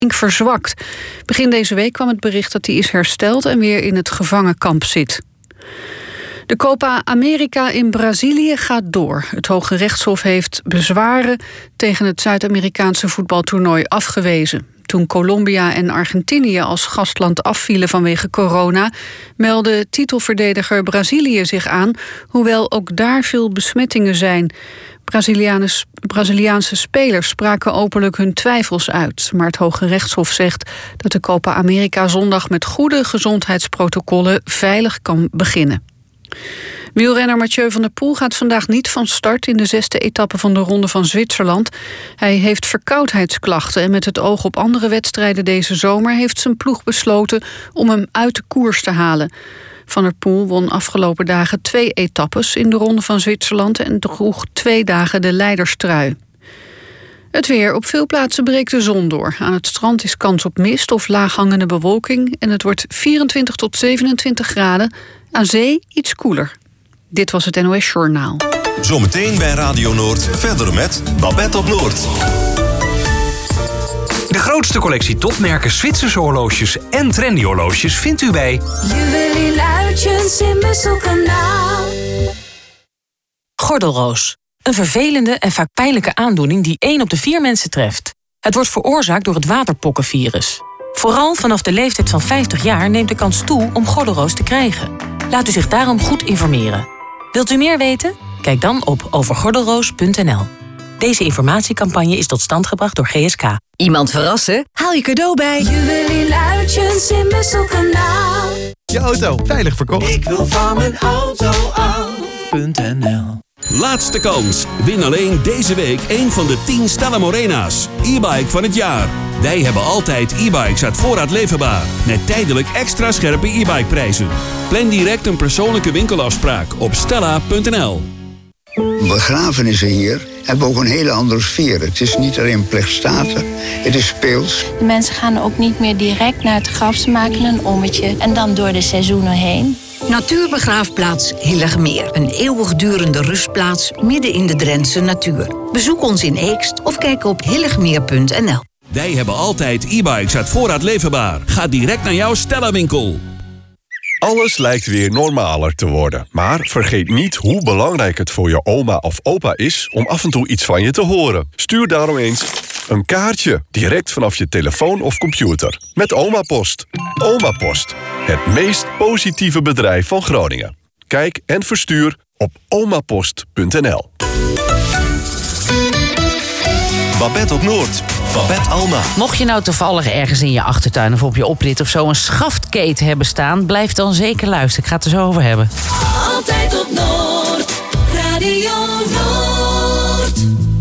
verzwakt. Begin deze week kwam het bericht dat hij is hersteld en weer in het gevangenkamp zit. De Copa America in Brazilië gaat door. Het Hoge Rechtshof heeft bezwaren tegen het Zuid-Amerikaanse voetbaltoernooi afgewezen. Toen Colombia en Argentinië als gastland afvielen vanwege corona, meldde titelverdediger Brazilië zich aan, hoewel ook daar veel besmettingen zijn. Braziliaanse spelers spraken openlijk hun twijfels uit. Maar het Hoge Rechtshof zegt dat de Copa America zondag met goede gezondheidsprotocollen veilig kan beginnen. Wielrenner Mathieu van der Poel gaat vandaag niet van start in de 6e etappe van de Ronde van Zwitserland. Hij heeft verkoudheidsklachten en met het oog op andere wedstrijden deze zomer heeft zijn ploeg besloten om hem uit de koers te halen. Van der Poel won afgelopen dagen 2 etappes in de Ronde van Zwitserland en droeg 2 dagen de leiderstrui. Het weer. Op veel plaatsen breekt de zon door. Aan het strand is kans op mist of laaghangende bewolking en het wordt 24 tot 27 graden. Aan zee iets koeler. Dit was het NOS Journaal. Zometeen bij Radio Noord verder met Babette op Noord. De grootste collectie topmerken Zwitserse horloges en trendy horloges vindt u bij Juwelier Luitjens in Musselkanaal. Gordelroos. Een vervelende en vaak pijnlijke aandoening die 1 op de 4 mensen treft. Het wordt veroorzaakt door het waterpokkenvirus. Vooral vanaf de leeftijd van 50 jaar neemt de kans toe om gordelroos te krijgen. Laat u zich daarom goed informeren. Wilt u meer weten? Kijk dan op overgordelroos.nl. Deze informatiecampagne is tot stand gebracht door GSK. Iemand verrassen? Haal je cadeau bij Juwelier Luitjens in Musselkanaal. Je auto veilig verkocht. Ik wil van mijn auto af.nl. Laatste kans. Win alleen deze week 1 van de 10 Stella Morena's. E-bike van het jaar. Wij hebben altijd e-bikes uit voorraad leverbaar. Met tijdelijk extra scherpe e-bike prijzen. Plan direct een persoonlijke winkelafspraak op stella.nl. Begrafenissen hier hebben ook een hele andere sfeer. Het is niet alleen plechtstatig, het is speels. De mensen gaan ook niet meer direct naar het graf. Ze maken een ommetje en dan door de seizoenen heen. Natuurbegraafplaats Hillegmeer. Een eeuwigdurende rustplaats midden in de Drentse natuur. Bezoek ons in Eekst of kijk op hillegmeer.nl. Wij hebben altijd e-bikes uit voorraad leverbaar. Ga direct naar jouw Stella-winkel. Alles lijkt weer normaler te worden. Maar vergeet niet hoe belangrijk het voor je oma of opa is om af en toe iets van je te horen. Stuur daarom eens een kaartje direct vanaf je telefoon of computer. Met Omapost. Omapost. Het meest positieve bedrijf van Groningen. Kijk en verstuur op omapost.nl. Babette op Noord. Babette Alma. Mocht je nou toevallig ergens in je achtertuin of op je oprit of zo een schaftkeet hebben staan, blijf dan zeker luisteren. Ik ga het er zo over hebben. Altijd op Noord. Radio Noord.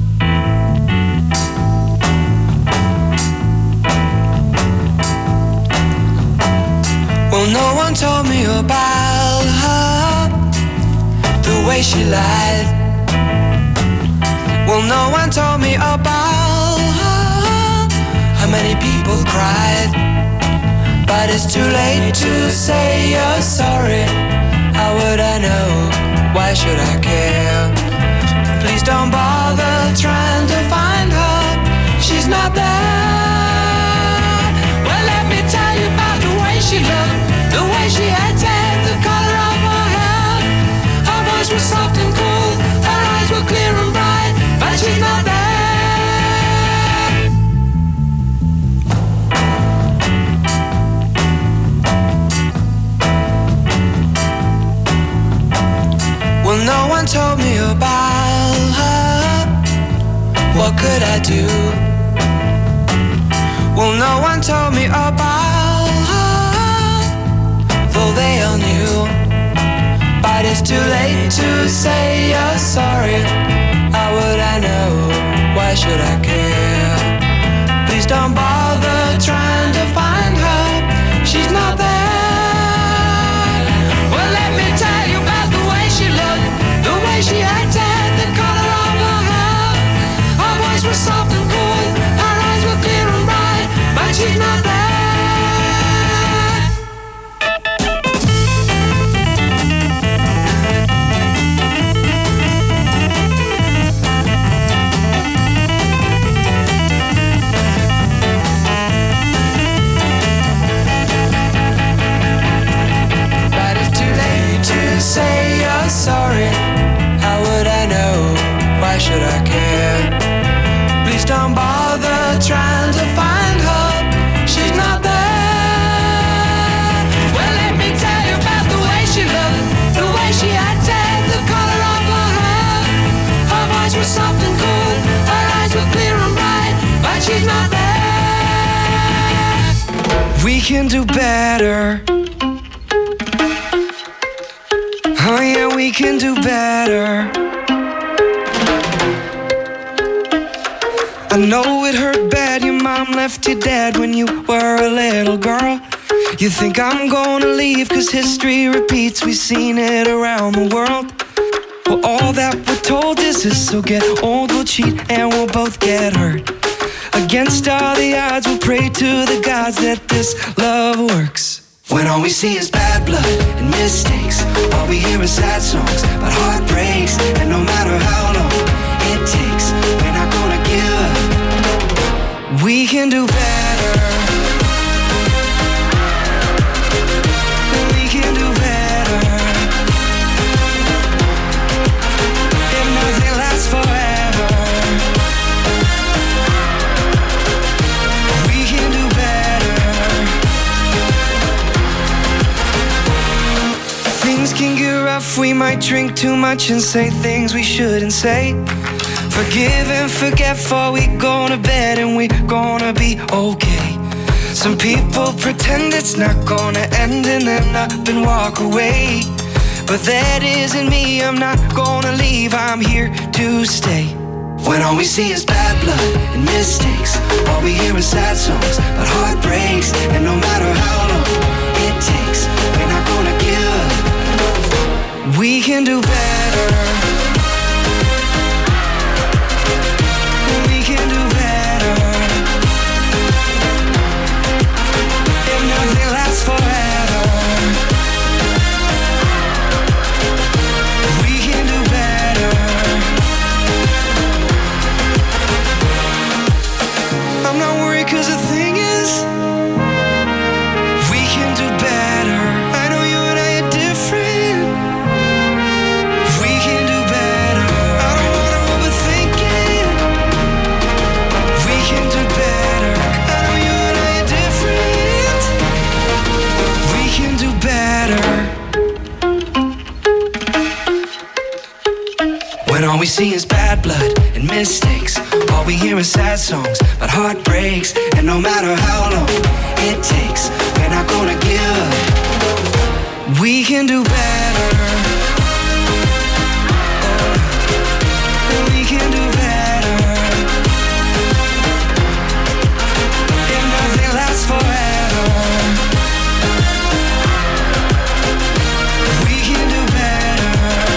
Well, no one told me about her, the way she lied. Well, no one told me about her, how many people cried. But it's too late to say you're sorry. How would I know? Why should I care? Please don't bother trying to find her. She's not there. Well, let me tell you about the way she looked, the way she acted, the color of her hair. Her voice was soft and cool, her eyes were clear and bright, but she's not there. Well, no one told me about her. What could I do? Well, no one told me about her, though they all knew. But it's too late to say you're sorry. How would I know? Why should I care? Please don't bother trying to find her. She's not there. Well, let me tell you about the way she looked, the way she acted, the color of her hair. Her voice was soft and cool, her eyes were clear and bright, but she's not there. We can do better. Oh yeah, we can do better. I know it hurt bad, your mom left you dead when you were a little girl. You think I'm gonna leave cause history repeats, we've seen it around the world. Well, all that we're told is this, so get old, we'll cheat and we'll both get hurt. Against all the odds, we'll pray to the gods that this love works. When all we see is bad blood and mistakes, all we hear is sad songs about heartbreaks. And no matter how long it takes, we're not gonna give up. We can do better. We can do better. If nothing lasts forever, we can do better. Things can get rough, we might drink too much and say things we shouldn't say. Forgive and forget before we go to bed and we gonna be okay. Some people pretend it's not gonna end and then up and walk away. But that isn't me, I'm not gonna leave, I'm here to stay. When all we see is bad blood and mistakes, all we hear is sad songs about heartbreaks. And no matter how long it takes, we're not gonna give up. We can do better. We can do better. If nothing lasts forever, we can do better. I'm not worried cause the thing is, we can do better. I know you and I are different. We can do better. I don't wanna overthink it. We can do better. I know you and I are different. We can do better. When all we see is bad blood and mistakes, all we hear is sad songs about heartbreaks. And no matter how long it takes, we're not gonna give up. We can do better. We can do better. If nothing lasts forever, we can do better.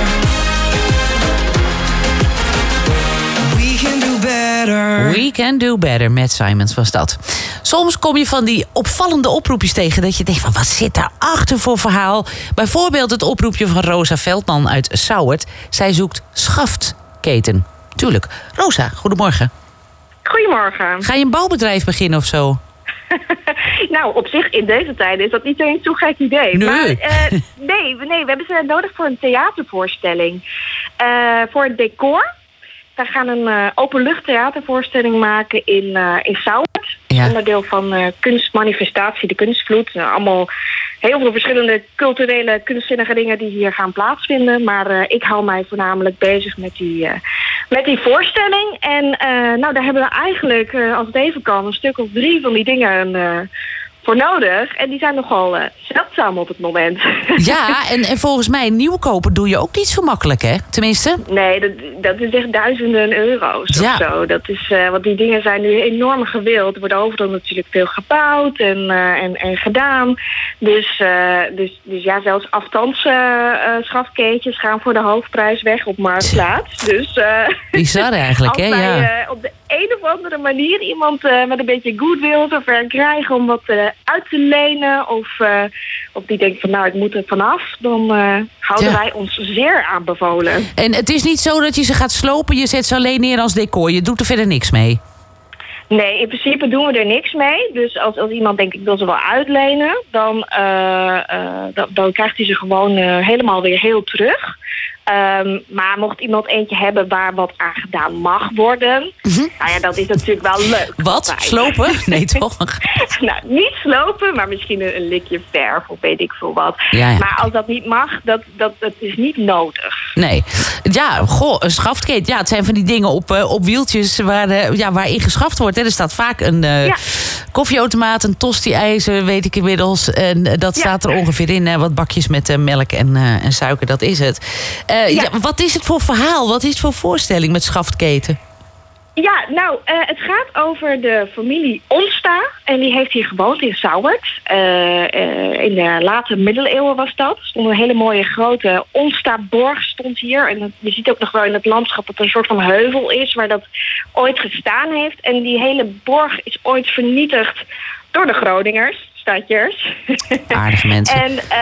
We can do better. We can do better, Matt Simons was dat. Soms kom je van die opvallende oproepjes tegen dat je denkt van wat zit daarachter voor verhaal? Bijvoorbeeld het oproepje van Rosa Veldman uit Sauwerd. Zij zoekt schaftketen. Tuurlijk. Rosa, goedemorgen. Goedemorgen. Ga je een bouwbedrijf beginnen of zo? Nou, op zich in deze tijden is dat niet eens zo'n gek idee. Nee. Maar, nee, we hebben ze nodig voor een theatervoorstelling. Voor het decor. Wij gaan een openluchttheatervoorstelling maken in Sauwerd. Ja. Onderdeel van kunstmanifestatie, de Kunstvloed. Allemaal heel veel verschillende culturele, kunstzinnige dingen die hier gaan plaatsvinden. Maar ik hou mij voornamelijk bezig met die voorstelling. En nou, daar hebben we eigenlijk, als het even kan, een stuk of 3 van die dingen voor nodig. En die zijn nogal zeldzaam op het moment. Ja, en volgens mij nieuw kopen doe je ook niet zo makkelijk, hè? Tenminste? Nee, dat is echt duizenden euro's of zo. Dat is, want die dingen zijn nu enorm gewild. Er wordt overal natuurlijk veel gebouwd en gedaan. Dus ja, zelfs afstands schafkeetjes gaan voor de hoofdprijs weg op Marktplaats. Dus bizar eigenlijk, hè? Ja. Op de een of andere manier iemand met een beetje goodwill zover krijgen om wat uit te lenen of die denkt van nou ik moet er vanaf, dan houden wij ons zeer aanbevolen. En het is niet zo dat je ze gaat slopen, je zet ze alleen neer als decor, je doet er verder niks mee? Nee, in principe doen we er niks mee. Dus als iemand denkt ik wil ze wel uitlenen, dan krijgt hij ze gewoon helemaal weer heel terug. Maar mocht iemand eentje hebben waar wat aan gedaan mag worden... Nou ja, dat is natuurlijk wel leuk. Wat? Altijd. Slopen? Nee, toch? Nou, niet slopen, maar misschien een likje verf of weet ik veel wat. Ja. Maar als dat niet mag, dat is niet nodig. Nee. Ja, een schaftketen. Ja, het zijn van die dingen op wieltjes waarin geschaft wordt. Hè. Er staat vaak een koffieautomaat, een tosti-ijzer, weet ik inmiddels. En dat staat er ongeveer in. Wat bakjes met melk en suiker, dat is het. Wat is het voor verhaal? Wat is het voor voorstelling met schaftketen? Ja, nou, het gaat over de familie Onsta. En die heeft hier gewoond in Sauwerd. In de late middeleeuwen was dat. Er stond een hele mooie grote Onsta-borg stond hier. En je ziet ook nog wel in het landschap dat er een soort van heuvel is waar dat ooit gestaan heeft. En die hele borg is ooit vernietigd door de Groningers. Stadjers. Aardige mensen.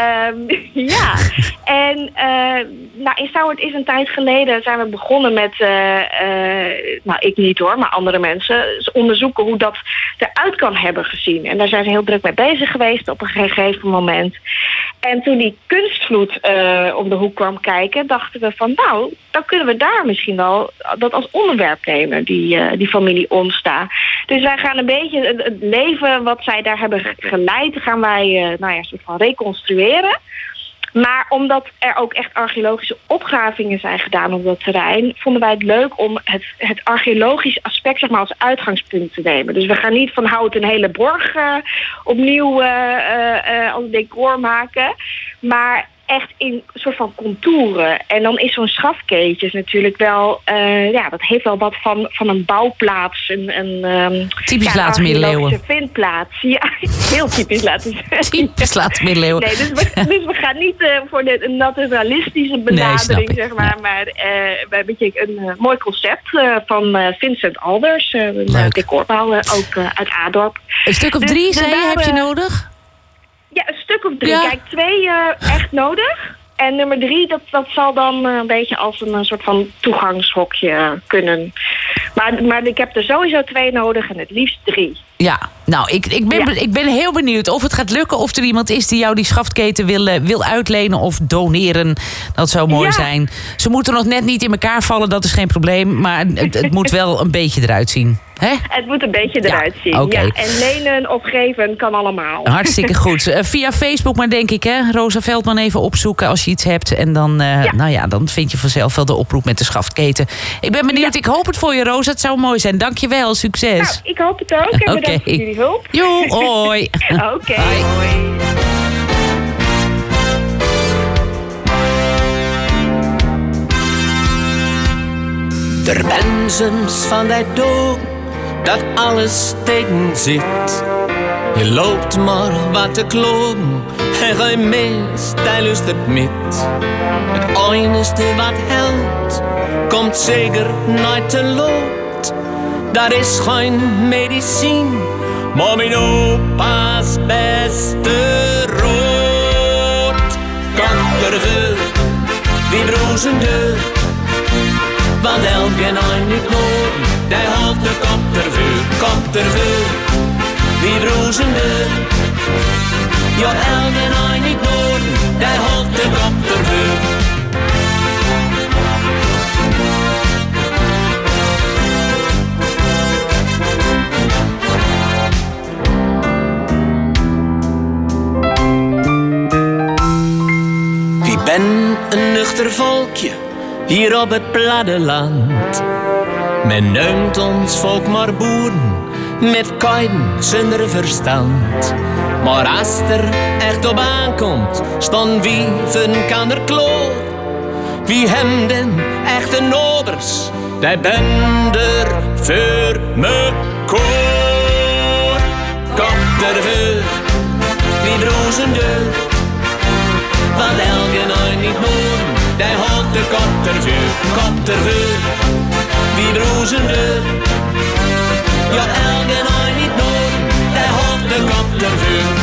In Sauwerd is een tijd geleden zijn we begonnen met, ik niet hoor, maar andere mensen, onderzoeken hoe dat eruit kan hebben gezien. En daar zijn ze heel druk mee bezig geweest op een gegeven moment. En toen die kunstvloed om de hoek kwam kijken, dachten we van nou, dan kunnen we daar misschien wel dat als onderwerp nemen, die familie Onsta. Dus wij gaan een beetje het leven wat zij daar hebben geleid, gaan wij soort van reconstrueren. Maar omdat er ook echt archeologische opgravingen zijn gedaan op dat terrein, vonden wij het leuk om het archeologische aspect zeg maar als uitgangspunt te nemen. Dus we gaan niet van hout een hele borg opnieuw als decor maken, maar echt in een soort van contouren. En dan is zo'n schafkeetjes natuurlijk wel, dat heeft wel wat van een bouwplaats. Typisch late middeleeuwen. Vindplaats. Ja, heel typisch typisch late middeleeuwen. Nee, dus we gaan niet voor de naturalistische benadering, zeg maar. Maar we hebben een mooi concept van Vincent Alders. Een decorbouwer, ook uit Adorp. Een stuk of 3, zei je, heb je nodig? Ja, een stuk of 3. Ja. Kijk, 2 echt nodig. En nummer 3, dat zal dan een beetje als een soort van toegangshokje kunnen. Maar ik heb er sowieso 2 nodig en het liefst 3. Ja, nou, ik ben heel benieuwd of het gaat lukken, of er iemand is die jou die schaftketen wil uitlenen of doneren. Dat zou mooi zijn. Ze moeten nog net niet in elkaar vallen, dat is geen probleem. Maar het moet wel een beetje eruit zien. Hè? Het moet een beetje eruit zien. Okay. Ja, en lenen of geven kan allemaal. Hartstikke goed. Via Facebook maar denk ik, hè? Rosa Veldman even opzoeken als je iets hebt. En dan, dan vind je vanzelf wel de oproep met de schaftketen. Ik ben benieuwd. Ik hoop het voor je, Rosa. Het zou mooi zijn. Dank je wel. Succes. Nou, ik hoop het ook. En bedankt voor jullie hulp. Jo, hoi. Oké, hoi. Er ben soms van die dag dat alles tegen zit. Je loopt maar wat te kloppen en geen mens die luistert met. Het enige wat helpt, komt zeker nooit te lot. Dat is geen medicijn, maar mijn opa's beste rood. Komt er veel, die broezende. Want elke een niet noorden, die houdt de komt er veel, wie broezende. Ja, elke een niet noorden, die houdt de komt er veel. Wie ben een nuchter volkje hier op het platteland. Men neumt ons volk maar boeren, met kuiten zonder verstand. Maar als er echt op aankomt, staan wie van kan er kloor. Wie hem den echte nobers, die ben er voor mekaar. Komt er veel, wie broezende, want elke een niet moorden. Die houdt de komt er veel, wie broezende. Ja, elke een niet noorden, die houdt de komt er veel.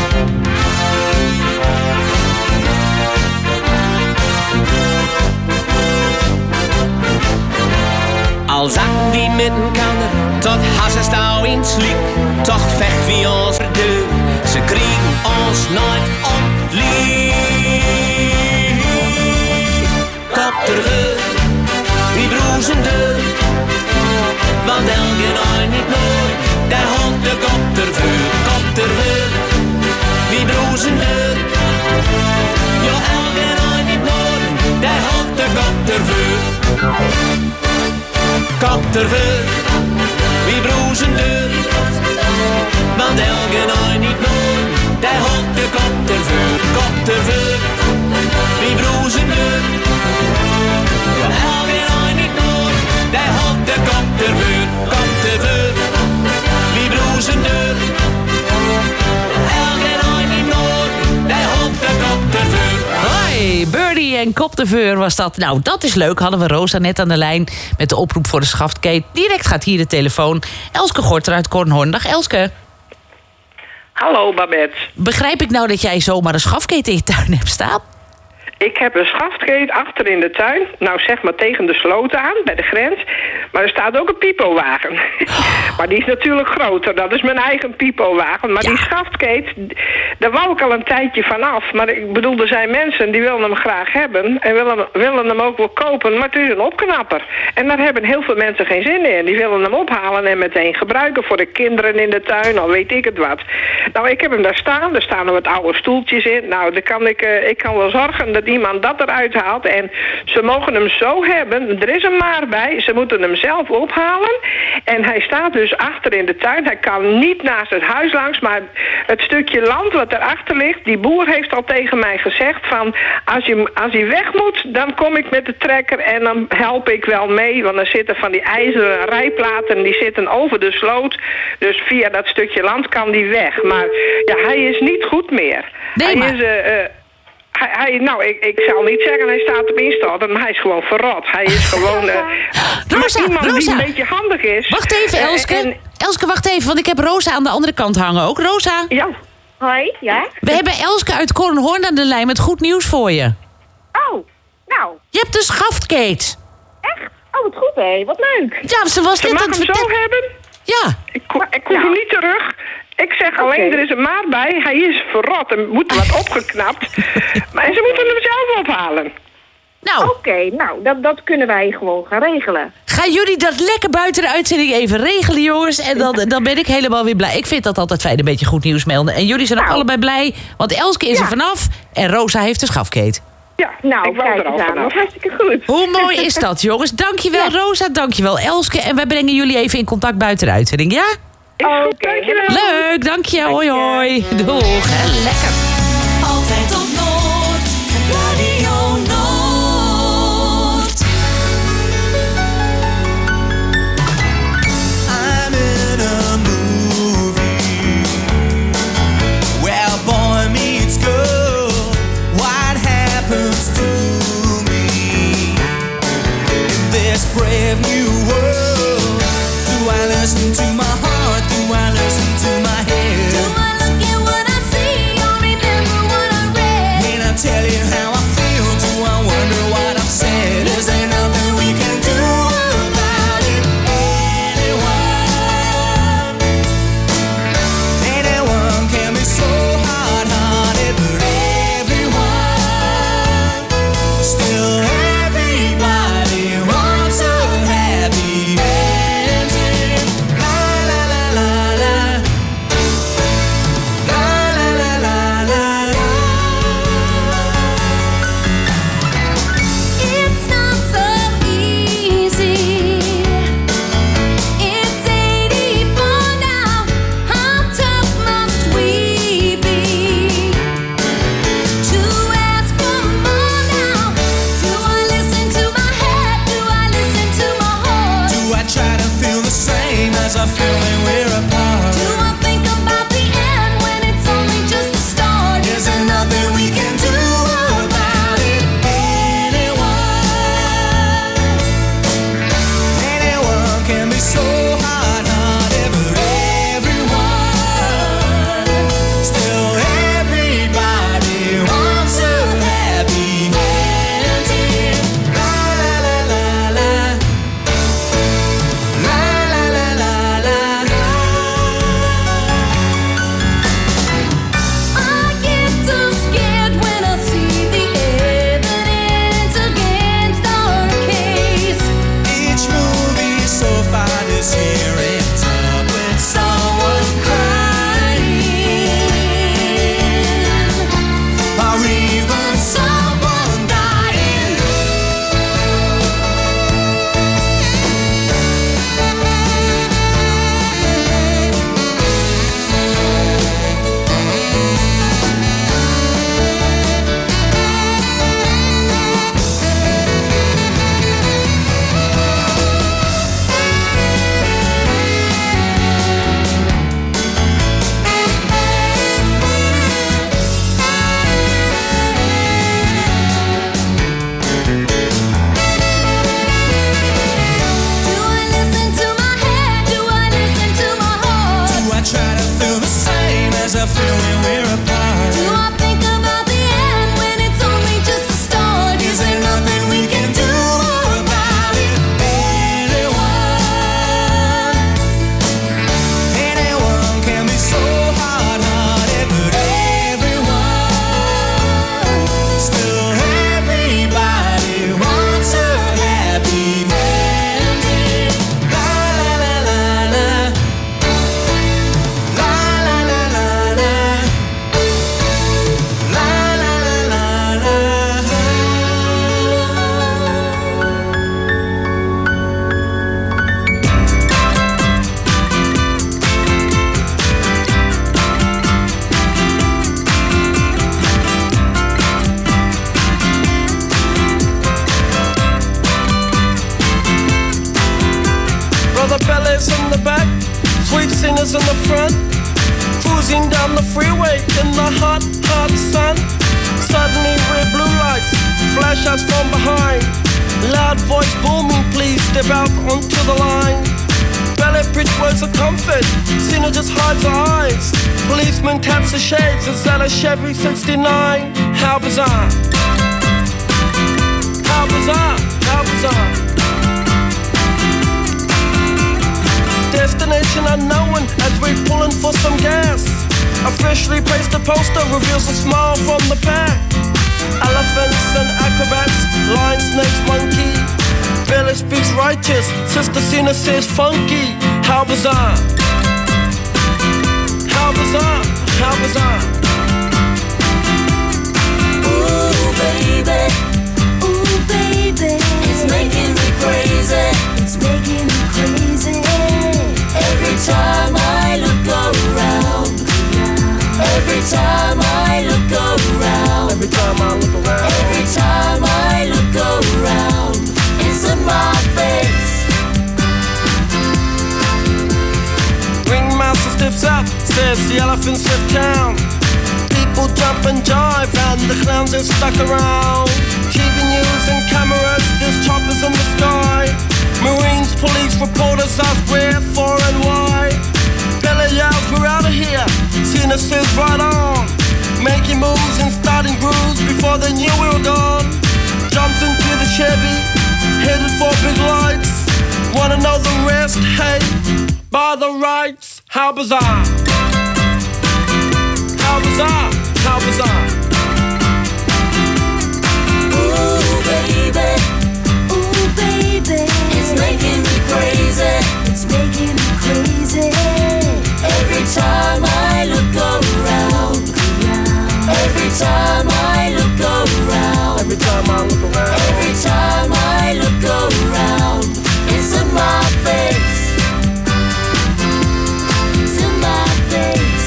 Al zak wie met een kander, tot hassenstouw in sliek. Toch vecht wie ons verdeur, ze kriegen ons nooit ontliep. Komt ervoor, wie broezen deur. Want elke nacht niet nooit, daar houdt de kop ervoor, wie broezen deur. Ja, elke nacht niet nooit, daar houdt de kop ervoor. Kop ervoor, wie broezen deur. Want elke nacht niet nooit, daar houdt de kop ervoor, wie broezen deur. Ja, elke nacht niet nooit, daar houdt de kop ervoor, wie broezen deur. Elke nacht niet nooit, daar houdt de kop ervoor. Hoi, Birdie en Kop de Veur was dat. Nou, dat is leuk. Hadden we Rosa net aan de lijn met de oproep voor de schaftkeet. Direct gaat hier de telefoon. Elske Gorter uit Kornhorn. Dag Elske. Hallo Babette. Begrijp ik nou dat jij zomaar een schafkeet in je tuin hebt staan? Ik heb een schaftkeet achter in de tuin. Nou, zeg maar tegen de sloot aan, bij de grens. Maar er staat ook een pipowagen. Maar die is natuurlijk groter. Dat is mijn eigen pipowagen. Maar die schaftkeet, daar wou ik al een tijdje vanaf. Maar ik bedoel, er zijn mensen die willen hem graag hebben. En willen hem ook wel kopen. Maar het is een opknapper. En daar hebben heel veel mensen geen zin in. Die willen hem ophalen en meteen gebruiken voor de kinderen in de tuin. Al weet ik het wat. Nou, ik heb hem daar staan. Er staan er wat oude stoeltjes in. Nou, dan kan ik kan wel zorgen dat iemand dat eruit haalt. En ze mogen hem zo hebben. Er is een maar bij. Ze moeten hem zelf ophalen. En hij staat dus achter in de tuin. Hij kan niet naast het huis langs. Maar het stukje land wat erachter ligt. Die boer heeft al tegen mij gezegd van als hij weg moet, dan kom ik met de trekker en dan help ik wel mee. Want er zitten van die ijzeren rijplaten. Die zitten over de sloot. Dus via dat stukje land kan die weg. Maar ja, hij is niet goed meer. Nee, hij is... Nou, ik zal niet zeggen hij staat op instorten, maar hij is gewoon verrot. Hij is gewoon iemand die een beetje handig is. Wacht even, Elske. Elske, wacht even, want ik heb Rosa aan de andere kant hangen ook. Rosa? Ja. Hoi, ja? We hebben Elske uit Kornhorn aan de lijn met goed nieuws voor je. Oh, nou. Je hebt een schaftkeet. Echt? Oh, wat goed, hé. Wat leuk. Ja, ze was net aan het... Mag hem zo hebben? Ja. Ik hoef hem niet terug. Ik zeg alleen, er is een maar bij. Hij is verrot. Er moet wat opgeknapt. Maar ze moeten hem zelf ophalen. Nou. Oké, nou, dat kunnen wij gewoon gaan regelen. Gaan jullie dat lekker buiten de uitzending even regelen, jongens? En dan ben ik helemaal weer blij. Ik vind dat altijd fijn, een beetje goed nieuws melden. En jullie zijn ook allebei blij, want Elske is er vanaf en Rosa heeft de schafkeet. Ja, nou, kijk eens aan. Dat is hartstikke goed. Hoe mooi is dat, jongens? Dankjewel, Rosa. Dankjewel, Elske. En wij brengen jullie even in contact buiten de uitzending, ja? Dankjewel. Leuk, dank je. Hoi, hoi. Doeg. Lekker. Altijd op Noord, Radio Noord. I'm in a movie where a boy meets girl. What happens to me in this brave new world? Do I listen to my heart? Do I listen to my head? Do I look at what I see or remember what I read? When I tell you how I feel, do I wonder what I've said? Is there nothing we can do about it? Anyone can be so hard-hearted, but everyone, still everybody wants a happy when we're apart? Do I think about the end when it's only just the start? Is there nothing we can do about it? Anyone can be so hard-hearted, but everyone, still everybody wants a happy ending. La la la la la, la la la la la, la la la la la. Brother Bellas in the back, sweet singers in the front, cruising down the freeway in the hot, hot sun. Suddenly red blue lights flash us from behind. Loud voice booming, please step out onto the line. Ballet bridge words of comfort, Cena just hides her eyes. Policeman taps the shades, is that a Chevy 69? How bizarre. How bizarre, how bizarre. Destination unknown as we're pulling for some gas. Officially placed a poster reveals a smile from the pack. Elephants and acrobats, lion, snakes, monkey. Billy speaks righteous, Sister Cena says funky. How bizarre. How bizarre, how bizarre. Ooh, baby. Ooh, baby. It's making me crazy. It's making me crazy. Every time I look around. Every time I look around. Every time I look around. Every time I look around. It's in my face. Ringmaster stiffs up, says the elephants left town. People jump and jive and the clowns are stuck around. TV news and cameras, there's choppers in the sky. Marines, police, reporters ask where, for and why. Bella yells, we're out of here. Cena says right on. Making moves and starting grooves before they knew we were gone. Jumped into the Chevy, headed for big lights. Wanna know the rest? Hey, by the rights. How bizarre. How bizarre, how bizarre. Ooh, baby. Ooh, baby. It's making me crazy. It's making me crazy. Every time I look around. Every time I look around. Every time I look around. Every time I look around. It's in my face. It's in my face.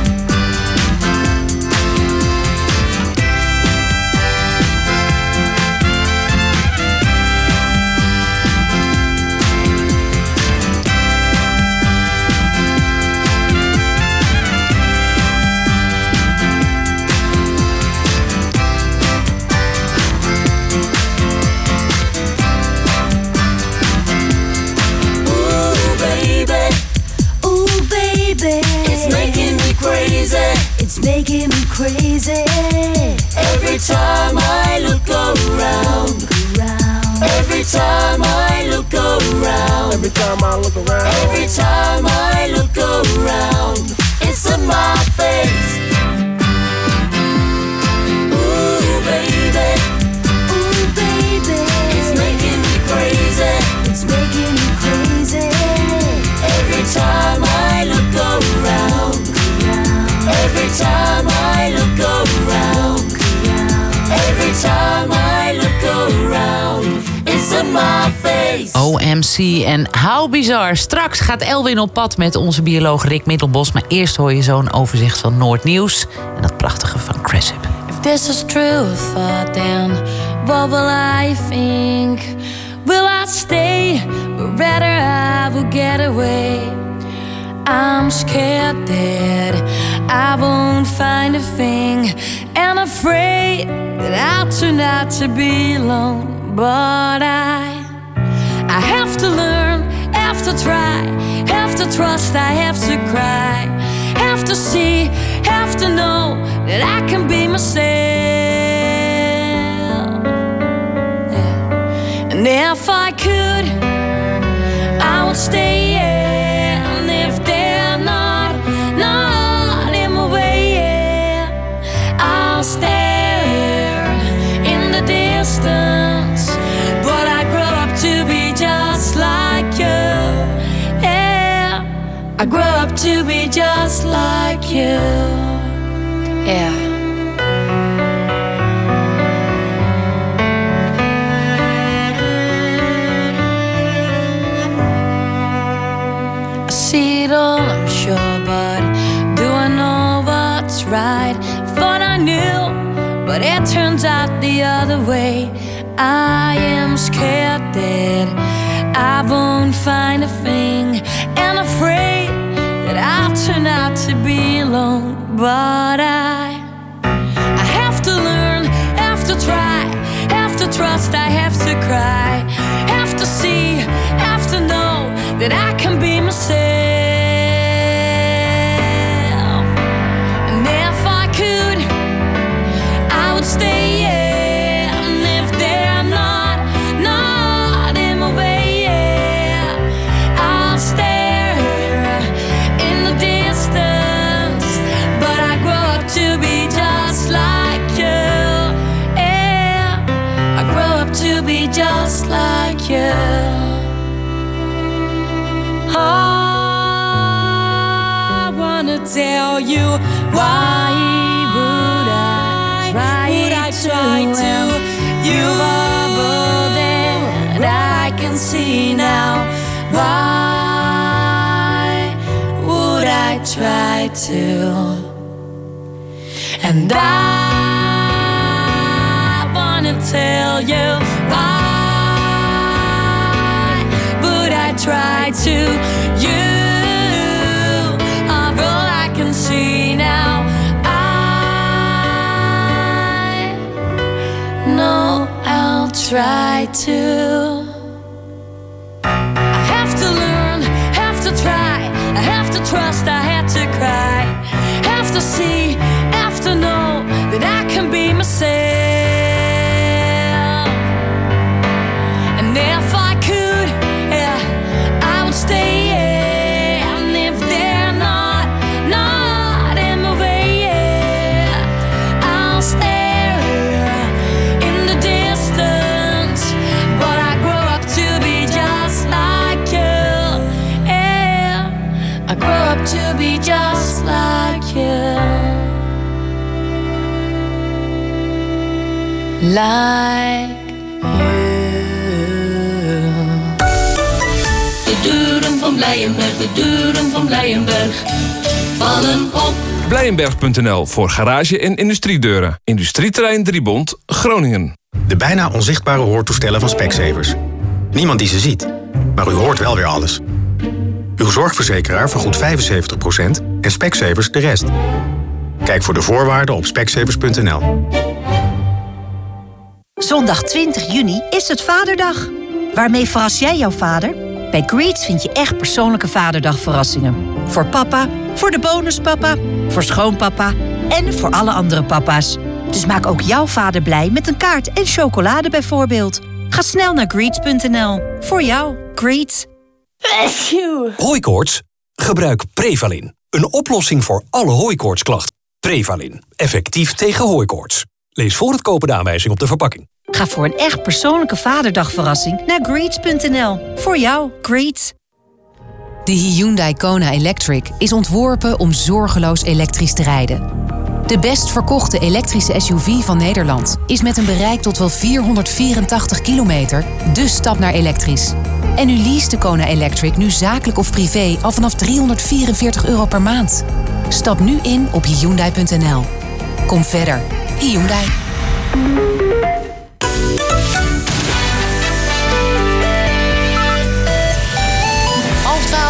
It's making me crazy. It's making me crazy. Every time I look around. Every time I look around. Every time I look around. Every time I look around. It's in my face. Ooh, baby. Ooh, baby. It's making me crazy. It's making me crazy. Every time I look around. Every time I look around. Every time I look around. It's in my face. OMC en How Bizarre. Straks gaat Elwin op pad met onze bioloog Rick Middelbos. Maar eerst hoor je zo'n overzicht van Noordnieuws. En dat prachtige van Cressip. If this is true thought, then what will I think? Will I stay? Or rather I will get away. I'm scared that I won't find a thing, and afraid that I'll turn out to be alone. But I have to learn, have to try, have to trust, I have to cry, have to see, have have to know that I can be myself. Yeah. And if I could, I would stay. Yeah. And if they're not in my way, yeah, I'll stare in the distance. But I grow up to be just like you. Yeah, I grow up to be just like you. Yeah. I see it all, I'm sure, but do I know what's right? Thought I knew, but it turns out the other way. I am scared that I won't find a thing, and afraid that I'll turn out to be alone. But I have to learn, have to try, have to trust, I have to cry, have to see, have to know that I can be myself. And if I could, I would stay, yeah. And if they're not in my way, yeah, I'll stare in the distance. But I grow up to be just like you. Yeah, I grow up to be just like you. I wanna tell you, why would I try to? You are all that I can see now. Why would I try to? And I wanna tell you, why would I try to? You are all I can see now. I know I'll try to. I have to learn, have to try, I have to trust, I have to cry, have to see, have to know that I can be myself. And if I could, yeah, I would stay, yeah. And if they're not in my way, yeah, I'll stare in the distance. But I grow up to be just like you, yeah, I grow up to be just like you. Like de deuren van Blijenberg, de deuren van Blijenberg vallen op. Blijenberg.nl voor garage- en industriedeuren. Industrieterrein Driebond, Groningen. De bijna onzichtbare hoortoestellen van Specsavers. Niemand die ze ziet, maar u hoort wel weer alles. Uw zorgverzekeraar vergoedt 75% en Specsavers de rest. Kijk voor de voorwaarden op specsavers.nl. Zondag 20 juni is het Vaderdag. Waarmee verras jij jouw vader? Bij Greets vind je echt persoonlijke Vaderdagverrassingen. Voor papa, voor de bonuspapa, voor schoonpapa en voor alle andere papa's. Dus maak ook jouw vader blij met een kaart en chocolade bijvoorbeeld. Ga snel naar Greets.nl. Voor jou, Greets. Hooikoorts? Gebruik Prevalin. Een oplossing voor alle hooikoortsklachten. Prevalin. Effectief tegen hooikoorts. Lees voor het kopen de aanwijzing op de verpakking. Ga voor een echt persoonlijke Vaderdagverrassing naar Greets.nl. Voor jou, Greets. De Hyundai Kona Electric is ontworpen om zorgeloos elektrisch te rijden. De best verkochte elektrische SUV van Nederland is met een bereik tot wel 484 kilometer de stap naar elektrisch. En u leest de Kona Electric nu zakelijk of privé al vanaf €344 per maand. Stap nu in op Hyundai.nl. Kom verder. Hyundai.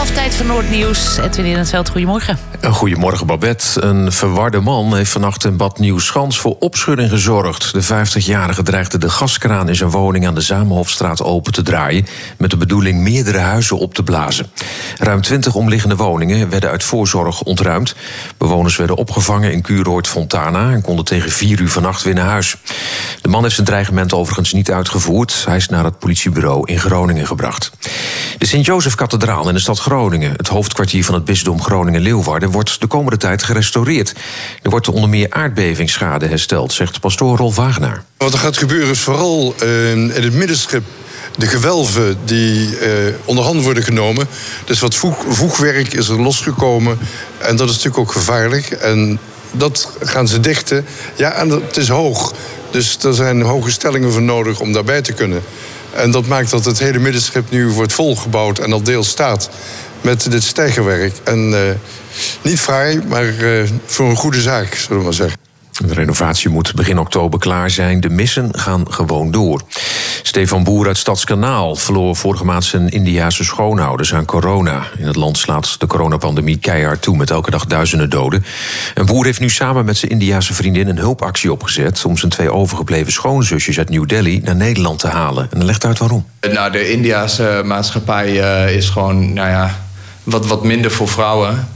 12:30, tijd voor Noordnieuws. Edwin in het Veld, goedemorgen. Goedemorgen, Babette. Een verwarde man heeft vannacht in Bad Nieuwschans voor opschudding gezorgd. De 50-jarige dreigde de gaskraan in zijn woning aan de Zamenhofstraat open te draaien, met de bedoeling meerdere huizen op te blazen. Ruim 20 omliggende woningen werden uit voorzorg ontruimd. Bewoners werden opgevangen in Kuuroord Fontana en konden tegen 4 uur vannacht weer naar huis. De man heeft zijn dreigement overigens niet uitgevoerd. Hij is naar het politiebureau in Groningen gebracht. De Sint-Jozef-kathedraal in de stad Groningen, het hoofdkwartier van het bisdom Groningen-Leeuwarden, wordt de komende tijd gerestaureerd. Er wordt onder meer aardbevingsschade hersteld, zegt pastoor Rolf Wagenaar. Wat er gaat gebeuren is vooral in het middenschip de gewelven die onderhand worden genomen. Dus wat voegwerk is er losgekomen en dat is natuurlijk ook gevaarlijk. En dat gaan ze dichten. Ja, en het is hoog. Dus er zijn hoge stellingen voor nodig om daarbij te kunnen. En dat maakt dat het hele middenschip nu wordt volgebouwd en al deels staat met dit stijgerwerk. En niet fraai, maar voor een goede zaak, zullen we maar zeggen. De renovatie moet begin oktober klaar zijn. De missen gaan gewoon door. Stefan Boer uit Stadskanaal verloor vorige maand zijn Indiase schoonouders aan corona. In het land slaat de coronapandemie keihard toe met elke dag duizenden doden. En Boer heeft nu samen met zijn Indiase vriendin een hulpactie opgezet om zijn 2 overgebleven schoonzusjes uit New Delhi naar Nederland te halen. En hij legt uit waarom. Nou, de Indiase maatschappij is gewoon wat minder voor vrouwen.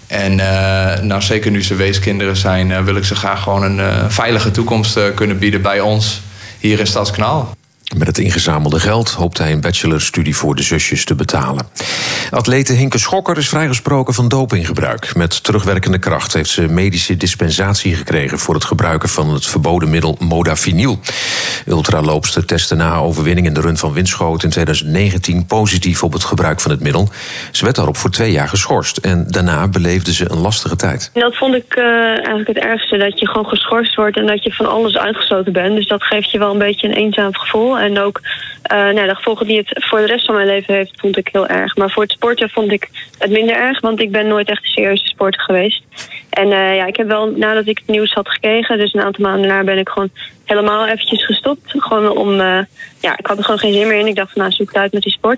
En zeker nu ze weeskinderen zijn, wil ik ze graag gewoon een veilige toekomst kunnen bieden bij ons hier in Stadskanaal. Met het ingezamelde geld hoopt hij een bachelorstudie voor de zusjes te betalen. Atlete Hinke Schokker is vrijgesproken van dopinggebruik. Met terugwerkende kracht heeft ze medische dispensatie gekregen voor het gebruiken van het verboden middel modafinil. Ultraloopster testte na haar overwinning in de run van Winschoten in 2019 positief op het gebruik van het middel. Ze werd daarop voor 2 jaar geschorst en daarna beleefde ze een lastige tijd. Dat vond ik eigenlijk het ergste, dat je gewoon geschorst wordt en dat je van alles uitgesloten bent. Dus dat geeft je wel een beetje een eenzaam gevoel. En ook de gevolgen die het voor de rest van mijn leven heeft, vond ik heel erg. Maar voor het sporten vond ik het minder erg, want ik ben nooit echt een serieuze sporter geweest. En ik heb wel, nadat ik het nieuws had gekregen, dus een aantal maanden daarna, ben ik gewoon helemaal eventjes gestopt. Gewoon om, ik had er gewoon geen zin meer in. Ik dacht van, zoek het uit met die sport.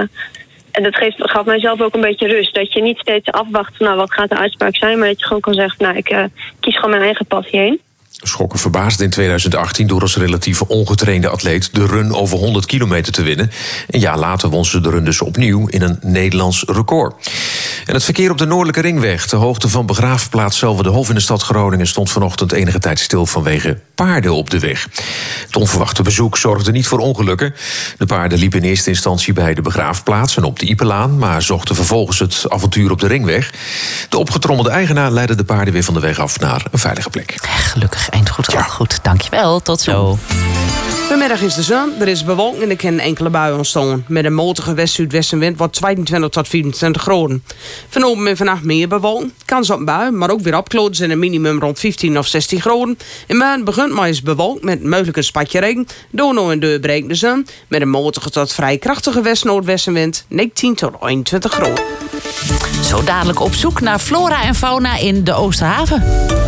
En dat gaf mijzelf ook een beetje rust. Dat je niet steeds afwacht van, wat gaat de uitspraak zijn, maar dat je gewoon kan zeggen, ik kies gewoon mijn eigen pad hierheen. Schokker verbaasde in 2018 door als relatief ongetrainde atleet de run over 100 kilometer te winnen. Een jaar later won ze de run dus opnieuw in een Nederlands record. En het verkeer op de Noordelijke Ringweg, ter hoogte van begraafplaats Zelwerderhof in de stad Groningen, stond vanochtend enige tijd stil vanwege paarden op de weg. Het onverwachte bezoek zorgde niet voor ongelukken. De paarden liepen in eerste instantie bij de begraafplaats en op de Ipelaan, maar zochten vervolgens het avontuur op de Ringweg. De opgetrommelde eigenaar leidde de paarden weer van de weg af naar een veilige plek. Gelukkig. Eind goed, al goed. Dankjewel, tot zo. Vanmiddag is de zon, er is bewolking en er kunnen enkele buien ontstaan. Met een matige west-zuidwestenwind wordt 22 tot 24 graden. Vanavond en vannacht meer bewolking. Kans op een bui, maar ook weer opklaringen zijn een minimum rond 15 of 16 graden. En maand begint maar eens bewolkt met mogelijk een spatje regen. Door en deur breekt de zon. Met een matige tot vrij krachtige west-noordwestenwind. 19 tot 21 graden. Zo dadelijk op zoek naar flora en fauna in de Oosterhaven.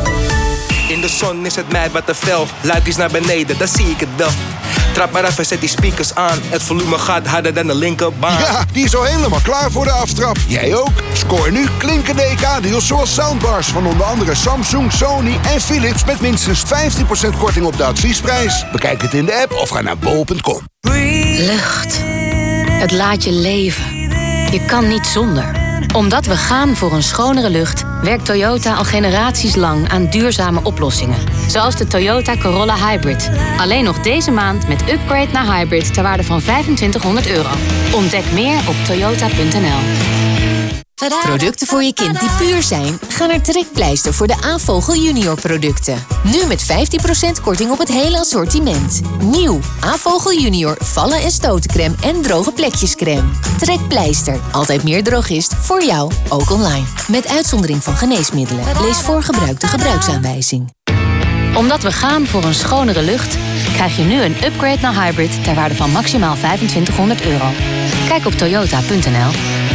In de zon is het mij wat te fel. Luikjes naar beneden, dan zie ik het wel. Trap maar af en zet die speakers aan. Het volume gaat harder dan de linkerbaan. Ja, die is al helemaal klaar voor de aftrap. Jij ook? Scoor nu klinkende EK-deals zoals soundbars van onder andere Samsung, Sony en Philips met minstens 15% korting op de adviesprijs. Bekijk het in de app of ga naar bol.com. Lucht. Het laat je leven. Je kan niet zonder. Omdat we gaan voor een schonere lucht, werkt Toyota al generaties lang aan duurzame oplossingen. Zoals de Toyota Corolla Hybrid. Alleen nog deze maand met upgrade naar hybrid ter waarde van €2500. Ontdek meer op toyota.nl. Producten voor je kind die puur zijn? Ga naar Trekpleister voor de A-Vogel Junior producten. Nu met 15% korting op het hele assortiment. Nieuw, A-Vogel Junior vallen- en stotencrème en droge plekjescrème. Trekpleister, altijd meer drogist voor jou, ook online. Met uitzondering van geneesmiddelen. Lees voor gebruik de gebruiksaanwijzing. Omdat we gaan voor een schonere lucht, krijg je nu een upgrade naar hybrid ter waarde van maximaal €2500. Kijk op toyota.nl.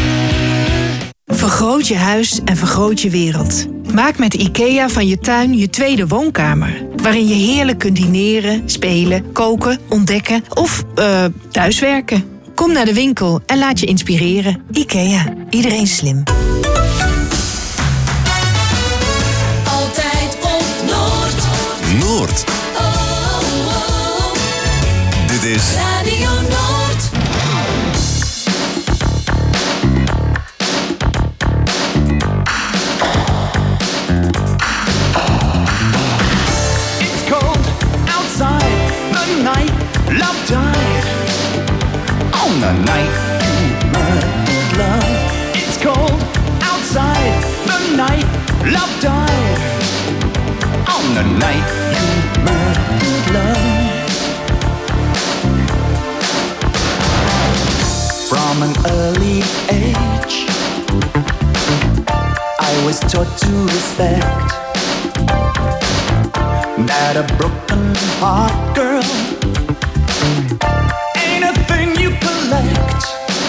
Vergroot je huis en vergroot je wereld. Maak met IKEA van je tuin je tweede woonkamer. Waarin je heerlijk kunt dineren, spelen, koken, ontdekken of thuiswerken. Kom naar de winkel en laat je inspireren. IKEA. Iedereen slim. Altijd op Noord. Noord. Oh, oh. Dit is Radio Noord. It's cold outside, the night love died. On the night you murdered love. It's cold outside, the night love died. On the night you murdered love. From an early age, I was taught to respect that a broken heart girl ain't a thing you collect.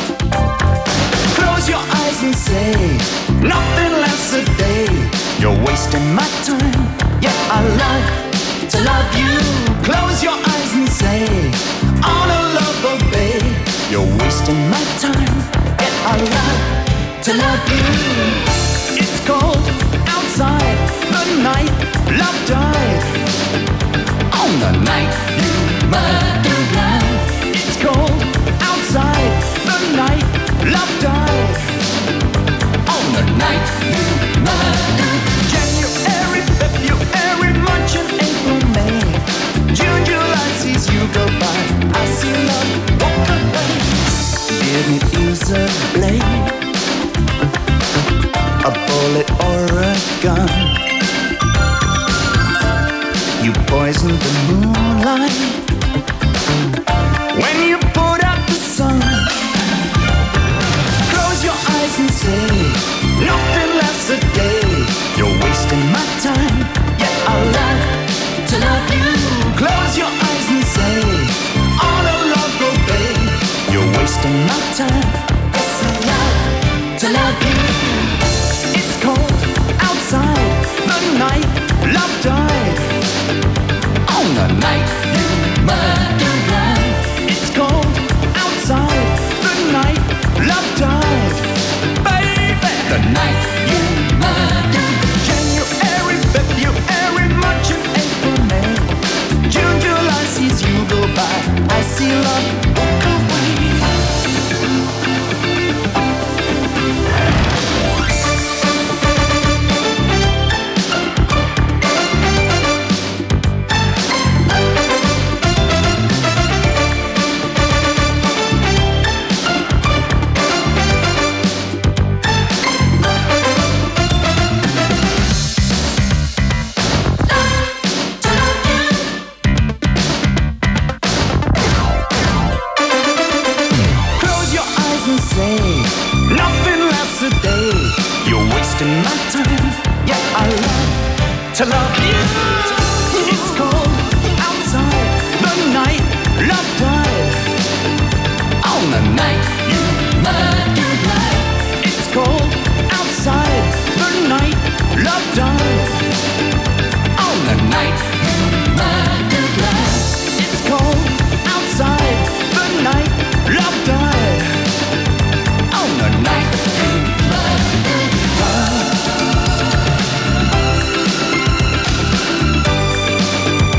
Close your eyes and say nothing lasts a day. You're wasting my time. Yeah, I love to love you. Close your eyes and say honor, love, obey. You're wasting my time. Yeah, I love to love you. It's cold outside, the night love died. On the night you murdered love. It's cold outside, the night love died. On the night you murdered. January, February, March and April, May. June, July sees you go by. I see love walk away. Didn't use a blade, a bullet or a gun. You poisoned the moonlight when you put out the sun. Close your eyes and say nothing lasts a day. You're wasting my time. Yeah, I love to love you. Close your eyes and say honor, love, obey. You're wasting my time. Yes, I love to love you. It's cold outside, the night love died. On the night you murdered love. It's cold outside, the night love died. Baby, the night you murdered. January, February, March and April, May. June, July sees you go by. I see love walk away. Close your eyes and say nothing lasts a day. You're wasting my time. Yeah, I love to love you. It's cold outside, the night love died. On the night you murdered love. It's cold outside, the night love died. On the night you murdered love. It's cold outside, the night love died. On the night you murdered love.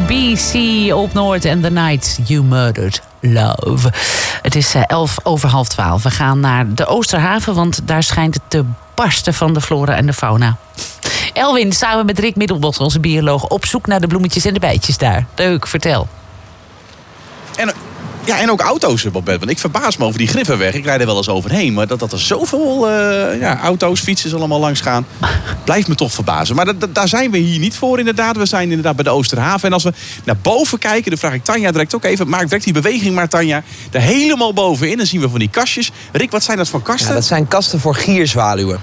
BC op Noord en The Night You Murdered Love. Het is 11:11. We gaan naar de Oosterhaven, want daar schijnt het te barsten van de flora en de fauna. Elwin, samen met Rick Middelbos, onze bioloog, op zoek naar de bloemetjes en de bijtjes daar. Leuk, vertel. En ook auto's, Babette. Want ik verbaas me over die Griffenweg. Ik rijd er wel eens overheen. Maar dat er zoveel auto's, fietsers allemaal langs gaan, blijft me toch verbazen. Maar daar zijn we hier niet voor, inderdaad. We zijn inderdaad bij de Oosterhaven. En als we naar boven kijken, dan vraag ik Tanja direct ook even. Maak direct die beweging maar, Tanja. Daar helemaal bovenin, dan zien we van die kastjes. Rick, wat zijn dat voor kasten? Ja, dat zijn kasten voor gierzwaluwen.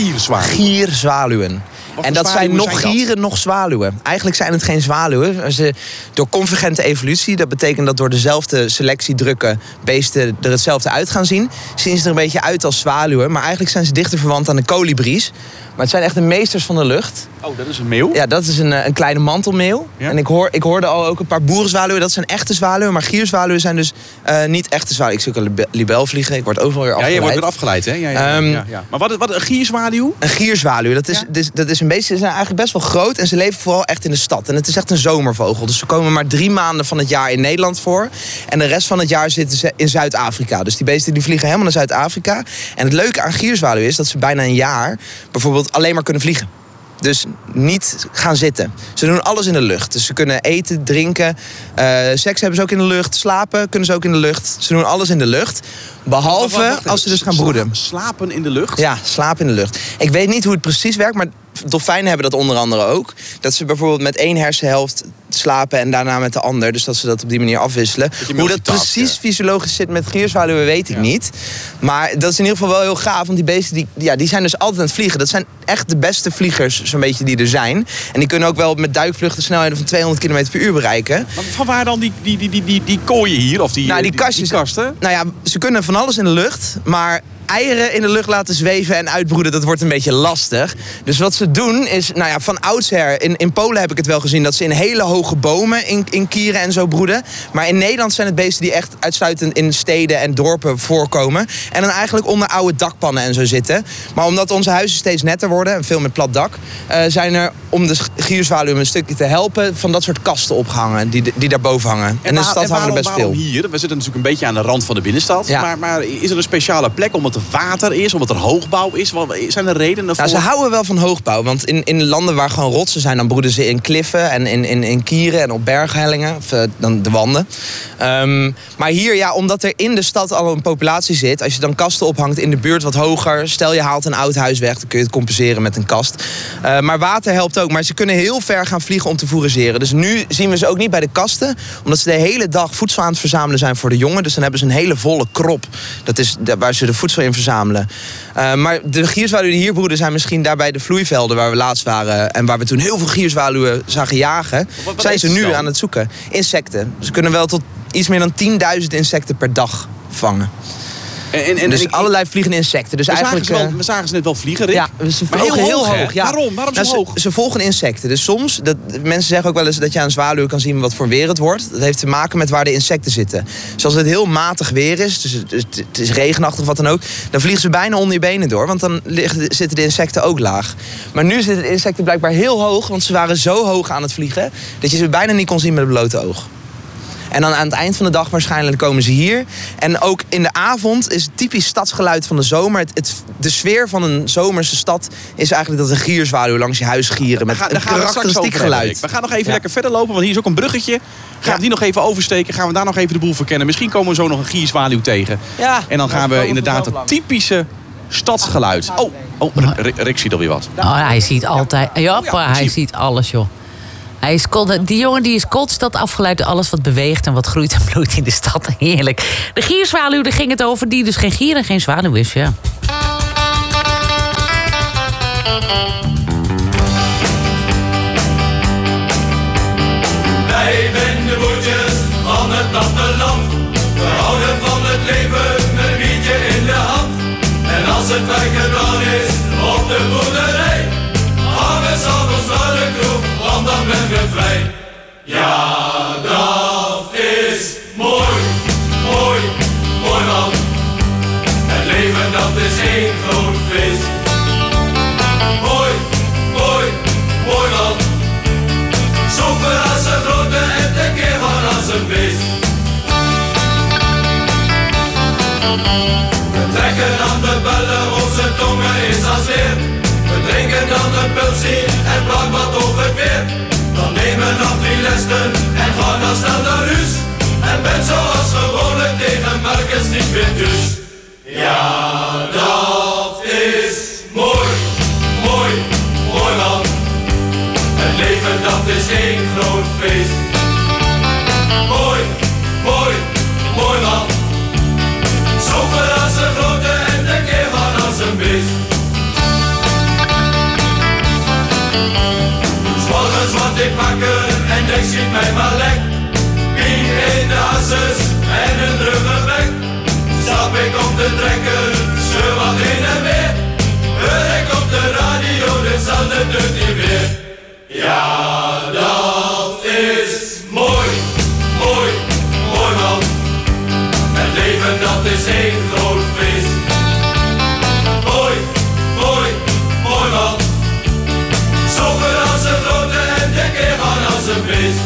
Gierzwaluwen. En dat zijn nog gieren, nog zwaluwen. Eigenlijk zijn het geen zwaluwen. Door convergente evolutie, dat betekent dat door dezelfde selectiedrukken beesten er hetzelfde uit gaan zien. Zien ze er een beetje uit als zwaluwen, maar eigenlijk zijn ze dichter verwant aan de kolibries. Maar het zijn echt de meesters van de lucht. Oh, dat is een meeuw? Ja, dat is een kleine mantelmeeuw. Ja. En ik hoorde al ook een paar boerenzwaluwen. Dat zijn echte zwaluwen. Maar gierzwaluwen zijn dus niet echte zwaluwen. Ik zie ook een libelvlieger. Ik word overal weer afgeleid. Ja, je wordt weer afgeleid, hè? Ja. Maar wat een gierzwaluw? Een gierzwaluw. Dat is een beest. Ze zijn eigenlijk best wel groot. En ze leven vooral echt in de stad. En het is echt een zomervogel. Dus ze komen maar 3 maanden van het jaar in Nederland voor. En de rest van het jaar zitten ze in Zuid-Afrika. Dus die beesten die vliegen helemaal naar Zuid-Afrika. En het leuke aan gierzwaluwen is dat ze bijna een jaar bijvoorbeeld alleen maar kunnen vliegen. Dus niet gaan zitten. Ze doen alles in de lucht. Dus ze kunnen eten, drinken. Seks hebben ze ook in de lucht. Slapen kunnen ze ook in de lucht. Ze doen alles in de lucht. Behalve als ze dus gaan broeden. Slapen in de lucht? Ja, slapen in de lucht. Ik weet niet hoe het precies werkt, maar dolfijnen hebben dat onder andere ook. Dat ze bijvoorbeeld met 1 hersenhelft slapen en daarna met de ander. Dus dat ze dat op die manier afwisselen. Hoe dat precies fysiologisch zit met gierzwaluwen weet ik niet. Maar dat is in ieder geval wel heel gaaf. Want die beesten die zijn dus altijd aan het vliegen. Dat zijn echt de beste vliegers zo'n beetje die er zijn. En die kunnen ook wel met duikvluchten snelheden van 200 km per uur bereiken. Maar van waar dan die kooien hier? Of die kasten? Nou ja, ze kunnen van alles in de lucht. Maar eieren in de lucht laten zweven en uitbroeden, dat wordt een beetje lastig. Dus wat ze doen is, van oudsher, in Polen heb ik het wel gezien, dat ze in hele hoge bomen in kieren en zo broeden. Maar in Nederland zijn het beesten die echt uitsluitend in steden en dorpen voorkomen. En dan eigenlijk onder oude dakpannen en zo zitten. Maar omdat onze huizen steeds netter worden, en veel met plat dak, zijn er, om de gierzwaluwen een stukje te helpen, van dat soort kasten opgehangen, die daarboven hangen. En de stad hangen er best veel. Hier? We zitten natuurlijk een beetje aan de rand van de binnenstad. Ja. Maar is er een speciale plek omdat er water is, omdat er hoogbouw is? Zijn er redenen voor? Ze houden wel van hoogbouw. Want in landen waar gewoon rotsen zijn, dan broeden ze in kliffen en in kieren en op berghellingen. Of dan de wanden. Maar hier, omdat er in de stad al een populatie zit, als je dan kasten ophangt in de buurt wat hoger, stel je haalt een oud huis weg, dan kun je het compenseren met een kast. Maar water helpt ook. Maar ze kunnen heel ver gaan vliegen om te fourageren. Dus nu zien we ze ook niet bij de kasten, omdat ze de hele dag voedsel aan het verzamelen zijn voor de jongen. Dus dan hebben ze een hele volle krop. Dat is waar ze de voedsel in verzamelen. Maar de gierzwaluwen die hier broeden zijn misschien daar bij de vloeivelden waar we laatst waren en waar we toen heel veel gierzwaluwen zagen jagen, zijn ze nu aan het zoeken. Insecten. Ze kunnen wel tot iets meer dan 10.000 insecten per dag vangen. Dus allerlei vliegende insecten. Dus we zagen ze net wel vliegen, Rick. Ja, ze vliegen heel hoog. Ja. Waarom zo hoog? Ze volgen insecten. Dus soms, mensen zeggen ook wel eens dat je aan zwaluwen kan zien wat voor weer het wordt. Dat heeft te maken met waar de insecten zitten. Dus als het heel matig weer is, dus het is regenachtig of wat dan ook, dan vliegen ze bijna onder je benen door. Want dan zitten de insecten ook laag. Maar nu zitten de insecten blijkbaar heel hoog, want ze waren zo hoog aan het vliegen dat je ze bijna niet kon zien met het blote oog. En dan aan het eind van de dag waarschijnlijk komen ze hier. En ook in de avond is het typisch stadsgeluid van de zomer. De sfeer van een zomerse stad is eigenlijk dat een gierzwaluw langs je huis gieren met een karakteristiek geluid. We gaan nog even lekker verder lopen, want hier is ook een bruggetje. Gaan we die nog even oversteken? Gaan we daar nog even de boel verkennen? Misschien komen we zo nog een gierzwaluw tegen. Ja. En dan gaan we inderdaad het typische stadsgeluid. Rick ziet alweer wat. Hij ziet altijd. Hij ziet alles, joh. Die jongen die is Koolstad afgeleid door alles wat beweegt en wat groeit en bloeit in de stad. Heerlijk. De gierzwaluw, daar ging het over, die dus geen gier en geen zwaluw is, ja. Wij zijn de boertjes van het platteland. We houden van het leven, een biertje in de hand. En als het werk gedaan is op de boerderij, gaan we s'avonds naar de kroeg, want dan ben we vrij. Ja, dat is mooi, mooi, mooi man. Het leven dat is één groot feest. Mooi, mooi, mooi man. Zoeken als een grote een pilsie en plak wat over het weer. Dan nemen nog 3 lessen en gaan dan snel naar huis. En ben zoals gewoonlijk tegen Marcus niet meer thuis. Ja, dat is mooi, mooi, mooi man. Het leven dat is één groot feest. Mooi, mooi, mooi man. Zover als een grote en de keer van als een beest. S'morgens word ik wakker en ik schiet mij maar lek. Pien in de asses en een drukke bek. Stap ik op de trekker, scheur wat heen en weer. Heur ik op de radio, dit zal de deur niet meer. Ja, dat is mooi, mooi, mooi man. Het leven dat is één groot feest. Mooi, mooi, mooi man. Zover als een grote en de keer van als een beest.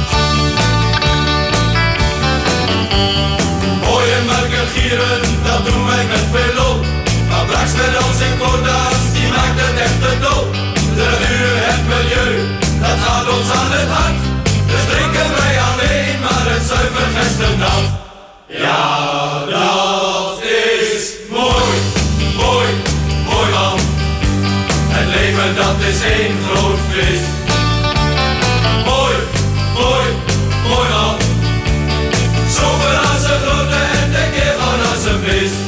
Mooie melken gieren, dat doen wij met veel loop. Maar straks met al zijn quota's, die maakt het echt te dol. De natuur, het milieu, dat gaat ons aan het hart. Dus drinken wij alleen maar het zuiver gerstenat. Ja, dat is mooi, mooi, mooi man. Het leven dat is één groot feest. Mooi, mooi, mooi man. Zover als een grote en de keer van als een beest.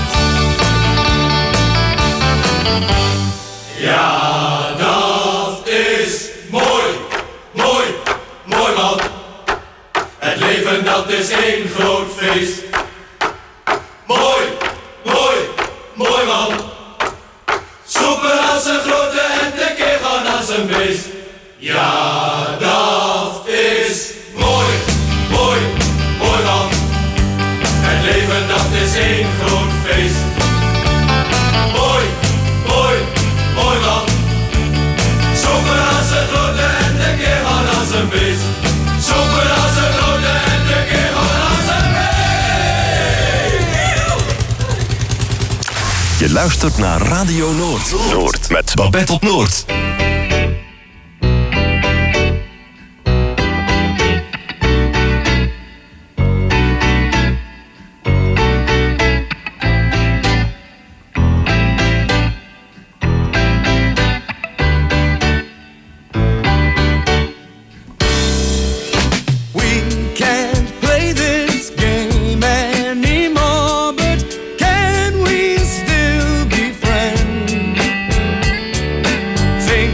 Ja, dat is mooi, mooi, mooi man. Het leven dat is één groot feest. Mooi, mooi, mooi man. Zoepen als een grote en de keer van als een beest. Ja, dat is mooi, mooi, mooi man. Het leven dat is één groot feest. Mooi, mooi, mooi man. Zoepen als een grote en de keer van als een beest. Zoepen als een grote en de keer van als een beest. Je luistert naar Radio Noord. Noord met Babette op Noord. Think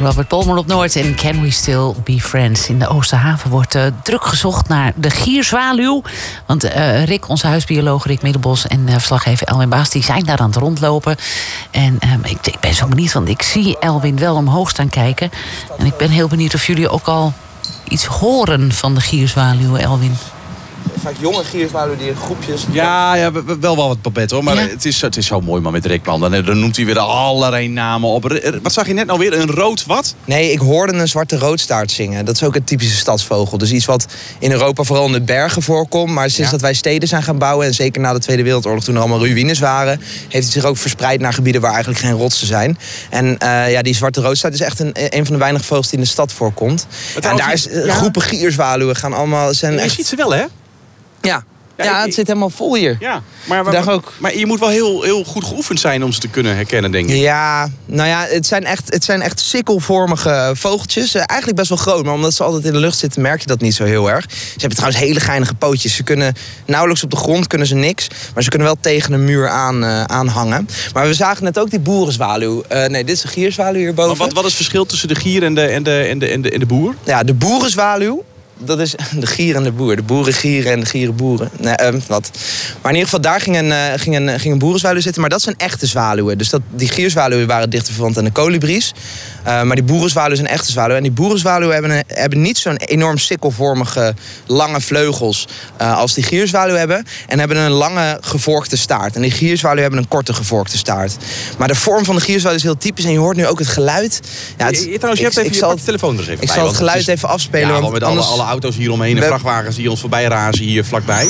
Robert Palmer op Noord en Can We Still Be Friends. In de Oosterhaven wordt druk gezocht naar de gierzwaluw. Want Rick, onze huisbioloog Rick Middelbos en verslaggever Elwin Baas, die zijn daar aan het rondlopen. En ik ben zo benieuwd, want ik zie Elwin wel omhoog staan kijken. En ik ben heel benieuwd of jullie ook al iets horen van de gierzwaluw, Elwin. Vaak jonge gierzwaluwen die in groepjes... Ja, wel wat Babette hoor. Maar het is zo mooi man met Rick man. Dan noemt hij weer allerlei namen op. Wat zag je net nou weer? Een rood wat? Nee, ik hoorde een zwarte roodstaart zingen. Dat is ook een typische stadsvogel. Dus iets wat in Europa vooral in de bergen voorkomt. Maar sinds dat wij steden zijn gaan bouwen... en zeker na de Tweede Wereldoorlog toen er allemaal ruïnes waren... heeft het zich ook verspreid naar gebieden waar eigenlijk geen rotsen zijn. En die zwarte roodstaart is echt een van de weinige vogels die in de stad voorkomt. En daar is groepen gierzwaluwen gaan allemaal... Je ziet ze wel hè? Ja, het zit helemaal vol hier. Ja, maar je moet wel heel goed geoefend zijn om ze te kunnen herkennen, denk ik. Ja, nou ja, het zijn echt sikkelvormige vogeltjes. Eigenlijk best wel groot, maar omdat ze altijd in de lucht zitten... merk je dat niet zo heel erg. Ze hebben trouwens hele geinige pootjes. Ze kunnen nauwelijks op de grond, kunnen ze niks. Maar ze kunnen wel tegen een muur aanhangen. Maar we zagen net ook die boerenzwaluw. Nee, dit is de gierzwaluw hierboven. Maar wat is het verschil tussen de gier en de boer? Ja, de boerenzwaluw... Dat is de gier en de boer. De boerengieren en de gierenboeren. Nee, wat. Maar in ieder geval, daar ging een boerenzwaluw zitten. Maar dat zijn echte zwaluwen. Dus die gierzwaluwen waren dichter verwant aan de kolibries. Maar die boerenzwaluwen zijn echte zwaluwen. En die boerenzwaluwen hebben niet zo'n enorm sikkelvormige lange vleugels als die gierzwaluwen hebben. En hebben een lange gevorkte staart. En die gierzwaluwen hebben een korte gevorkte staart. Maar de vorm van de gierzwaluw is heel typisch. En je hoort nu ook het geluid. Ja, je hebt even je telefoon er eens even bij. Ik zal het geluid even afspelen. Ja, want met alle auto's hier omheen en vrachtwagens die ons voorbij razen hier vlakbij.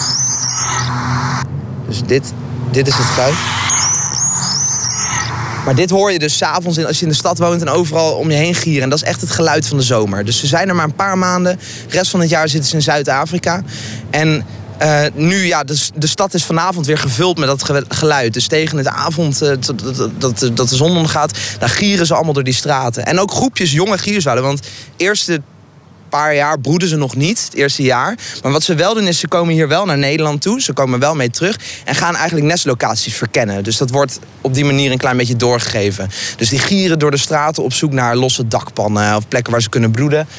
Dus dit is het geluid. Maar dit hoor je dus 's avonds als je in de stad woont en overal om je heen gieren. En dat is echt het geluid van de zomer. Dus ze zijn er maar een paar maanden. De rest van het jaar zitten ze in Zuid-Afrika. En nu, ja, de stad is vanavond weer gevuld met dat geluid. Dus tegen het avond dat de zon ondergaat, daar gieren ze allemaal door die straten. En ook groepjes jonge gierzwaluwen. Want eerste paar jaar broeden ze nog niet, het eerste jaar. Maar wat ze wel doen is, ze komen hier wel naar Nederland toe. Ze komen wel mee terug en gaan eigenlijk nestlocaties verkennen. Dus dat wordt op die manier een klein beetje doorgegeven. Dus die gieren door de straten op zoek naar losse dakpannen of plekken waar ze kunnen broeden.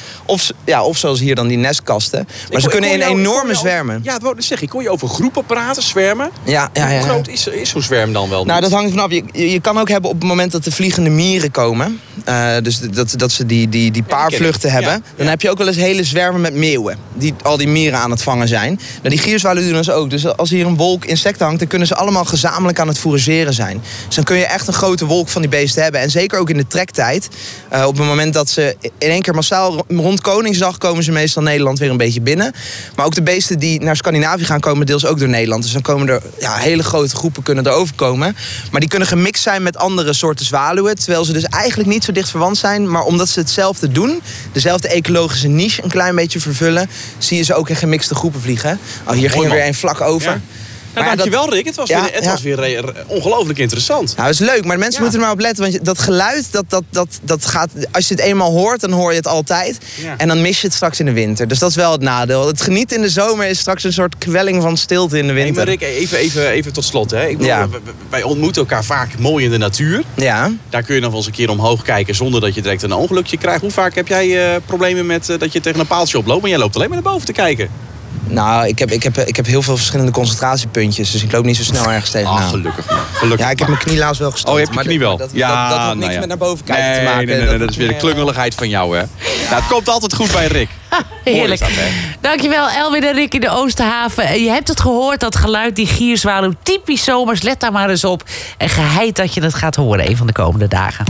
Of zoals hier dan die nestkasten. Maar ze kunnen in enorme zwermen. Ja, dat zeg ik. Kon je over groepen praten, zwermen? Ja. Hoe groot is zo'n zwerm dan wel? Nou, dat hangt vanaf. Je kan ook hebben op het moment dat de vliegende mieren komen. Dus dat ze die paarvluchten hebben. Ja. Dan heb je ook wel eens hele zwermen met meeuwen. Die al die mieren aan het vangen zijn. Nou, die gierzwaluwen doen dat ook. Dus als hier een wolk insecten hangt, dan kunnen ze allemaal gezamenlijk aan het fourageren zijn. Dus dan kun je echt een grote wolk van die beesten hebben. En zeker ook in de trektijd. Op het moment dat ze in één keer massaal rond Koningsdag komen ze meestal Nederland weer een beetje binnen. Maar ook de beesten die naar Scandinavië gaan komen deels ook door Nederland. Dus dan komen er hele grote groepen kunnen er overkomen. Maar die kunnen gemixt zijn met andere soorten zwaluwen. Terwijl ze dus eigenlijk niet zo dicht verwant zijn. Maar omdat ze hetzelfde doen, dezelfde ecologische niche een klein beetje vervullen, zie je ze ook in gemixte groepen vliegen. Oh, hier ging er weer een vlak over. Ja. Nou, dankjewel Rick. Het was weer ongelooflijk interessant. Nou, dat is leuk, maar de mensen moeten er maar op letten. Want dat geluid, dat gaat, als je het eenmaal hoort, dan hoor je het altijd. Ja. En dan mis je het straks in de winter. Dus dat is wel het nadeel. Het genieten in de zomer is straks een soort kwelling van stilte in de winter. Hey, maar Rick, even tot slot. Hè. Wij ontmoeten elkaar vaak mooi in de natuur. Ja. Daar kun je nog wel eens een keer omhoog kijken zonder dat je direct een ongelukje krijgt. Hoe vaak heb jij problemen met dat je tegen een paaltje oploopt, maar jij loopt alleen maar naar boven te kijken? Nou, ik heb heel veel verschillende concentratiepuntjes. Dus ik loop niet zo snel ergens tegenaan. Gelukkig. Ja, ik heb mijn knie laatst wel gestoten. Oh, je hebt je knie wel? Dat had niks met naar boven kijken te maken. Nee, dat is weer de klungeligheid van jou, hè? Nou, het komt altijd goed bij Rick. Heerlijk. Dankjewel, Elwin en Rick in de Oosterhaven. Je hebt het gehoord, dat geluid, die gierzwaluw. Typisch zomers, let daar maar eens op. En geheid dat je het gaat horen een van de komende dagen.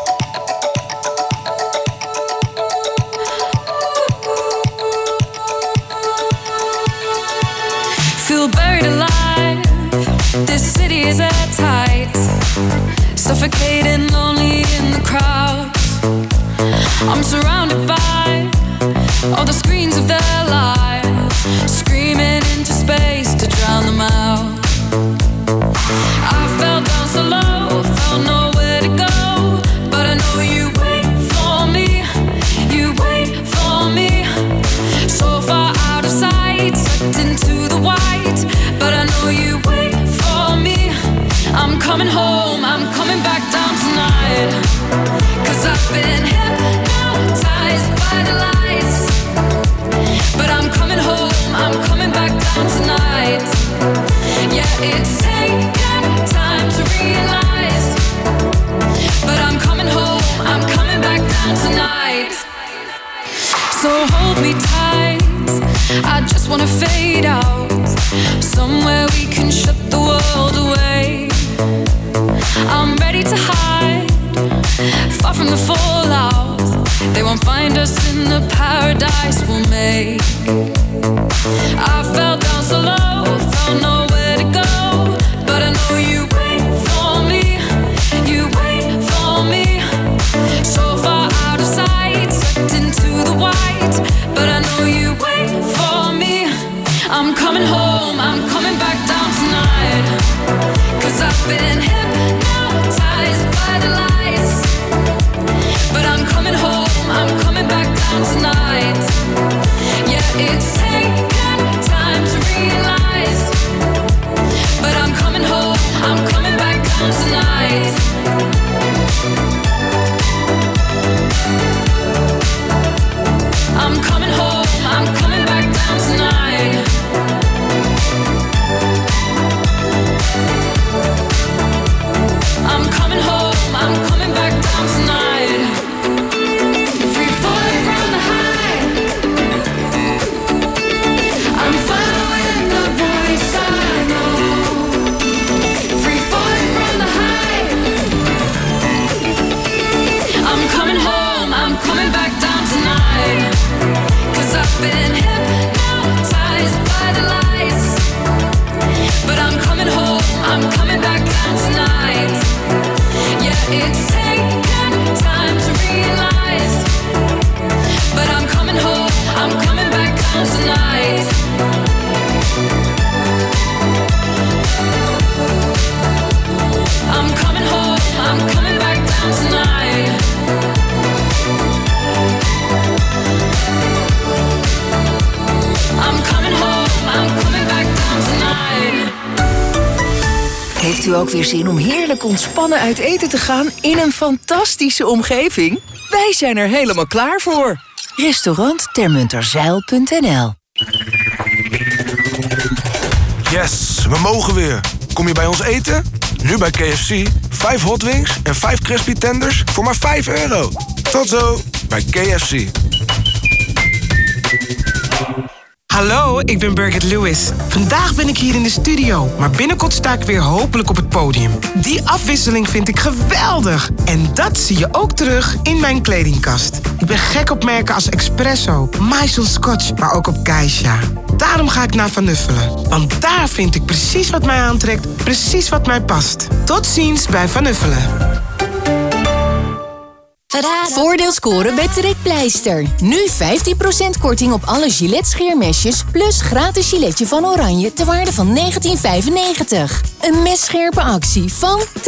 Feel buried alive. This city is at tight. Suffocating, lonely in the crowd. I'm surrounded by all the screens of their lives, screaming into space to drown them out. I fell down so low, found nowhere to go, but I know you wait for me. You wait for me. So far out of sight, sucked into the white, but I know you wait for me. I'm coming home, I'm coming back down tonight, 'cause I've been Yeah, it's taken time to realize, but I'm coming home, I'm coming back down tonight. So hold me tight, I just wanna fade out, somewhere we can shut the world away. I'm ready to hide, far from the fallout. They won't find us in the paradise we'll make. I fell down so low, found nowhere to go, but I know you wait for me, you wait for me. So far out of sight, sucked into the white, but I know you wait for me. I'm coming home, I'm coming back down tonight, 'cause I've been hypnotized by the lights, but I'm coming home, I'm coming back down tonight. Yeah, it's taken time to realize, but I'm coming home, I'm coming back down tonight. I'm coming home, I'm coming back down tonight. I'm coming home, I'm coming back down tonight. Free falling from the high, I'm following the voice I know. Free falling from the high, I'm coming home, I'm coming back down tonight, 'cause I've been hypnotized by the lights, but I'm coming home, I'm coming back down tonight. Yeah, it's taken time to realize, but I'm coming home, I'm coming back down tonight. I'm coming home, I'm coming back down tonight. I'm coming home, I'm coming back down tonight. Heeft u ook weer zin om heerlijk ontspannen uit eten te gaan in een fantastische omgeving? Wij zijn er helemaal klaar voor. Restaurant Termunterzeil.nl. Yes, we mogen weer. Kom je bij ons eten? Nu bij KFC. 5 hot wings en 5 crispy tenders voor maar €5. Tot zo bij KFC. Hallo, ik ben Birgit Lewis. Vandaag ben ik hier in de studio, maar binnenkort sta ik weer hopelijk op het podium. Die afwisseling vind ik geweldig. En dat zie je ook terug in mijn kledingkast. Ik ben gek op merken als Espresso, Maison Scotch, maar ook op Geisha. Daarom ga ik naar Van Nuffelen. Want daar vind ik precies wat mij aantrekt, precies wat mij past. Tot ziens bij Van Nuffelen. Voordeel scoren bij Trekpleister. Nu 15% korting op alle Gillette scheermesjes... plus gratis giletje van Oranje ter waarde van €19,95. Een messcherpe actie van